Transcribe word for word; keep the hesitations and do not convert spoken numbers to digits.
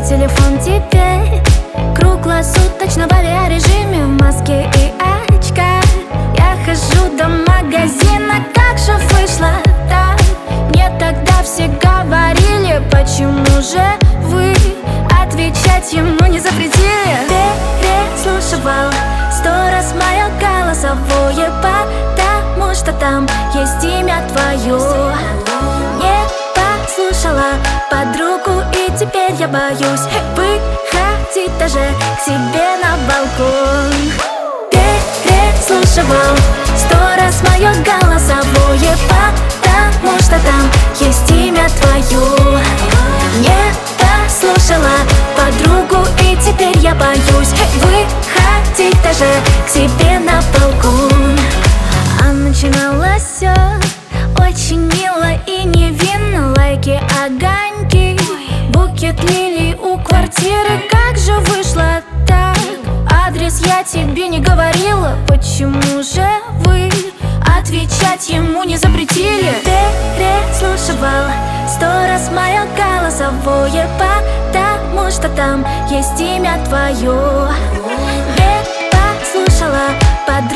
телефон теперь круглосуточно в авиарежиме, в маске и очках. Я хожу до магазина, как же вышло так? Мне тогда все говорили, почему же вы отвечать ему не запретили? Переслушивал сто раз мое голосовое, потому что там есть имя твое. Не послушала подругу, и теперь я боюсь выходить даже к себе на балкон. Переслушивал сто раз мое голосовое, потому что там есть имя твое. Не послушала подругу, и теперь я боюсь выходить даже к себе на балкон. А начиналось все очень мило и невинно. Лайки, огоньки, букет лилий у квартиры. Как же вышло так? Адрес я тебе не говорила, почему же вы отвечать ему не запретили? Переслушивал сто раз мое голосовое, потому что там есть имя твое. Не послушала подругу,